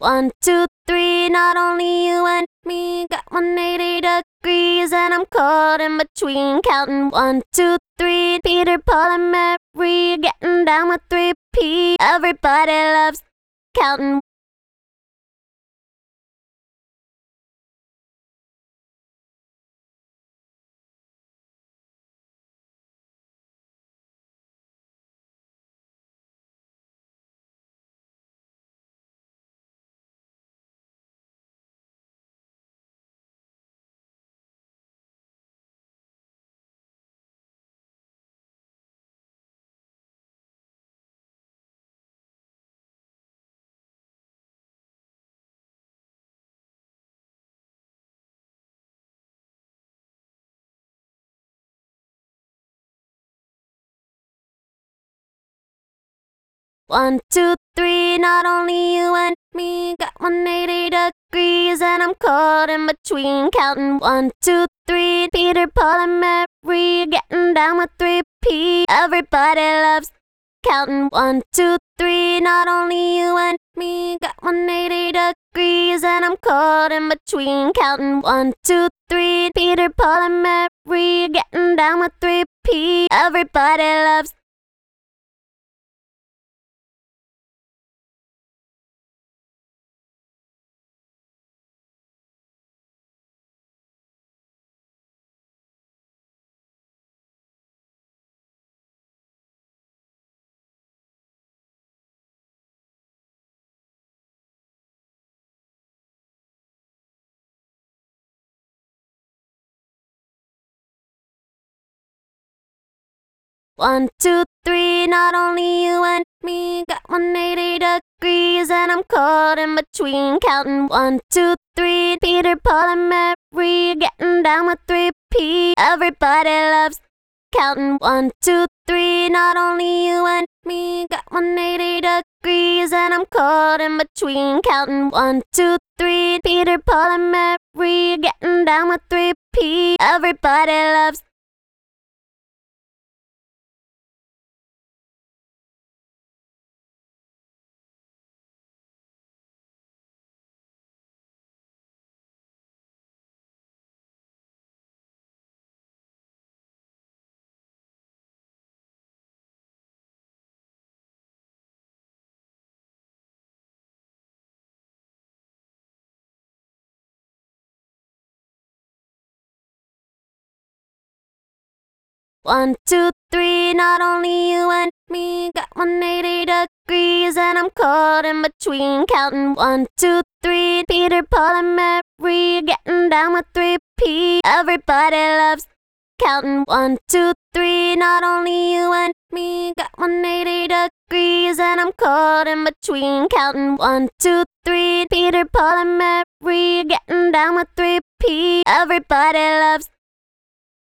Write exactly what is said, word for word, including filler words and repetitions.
One, two, three, not only you and me got one hundred eighty degrees, and I'm caught in between, counting one, two, three. Peter, Paul, and Mary getting down with three P. Everybody loves counting. One, two, three, not only you and me got one hundred eighty degrees, and I'm caught in between, counting one, two, three. Peter, Paul, and Mary getting down with three P. Everybody loves counting. One, two, three, not only you and me got one hundred eighty degrees, and I'm caught in between, counting one, two, three. Peter, Paul, and Mary getting down with three P. Everybody loves. One, two, three, not only you and me got one hundred eighty degrees, and I'm caught in between, counting one, two, three. Peter, Paul, and Mary getting down with three P. Everybody loves counting. One, two, three, not only you and me got one hundred eighty degrees, and I'm caught in between, counting one, two, three. Peter, Paul, and Mary getting down with three P. Everybody loves. One, two, three, not only you and me got one hundred eighty degrees, and I'm caught in between, counting one, two, three. Peter, Paul, and Mary getting down with three P. Everybody loves counting. One, two, three, not only you and me got one hundred eighty degrees, and I'm caught in between, counting one, two, three. Peter, Paul, and Mary getting down with three P. Everybody loves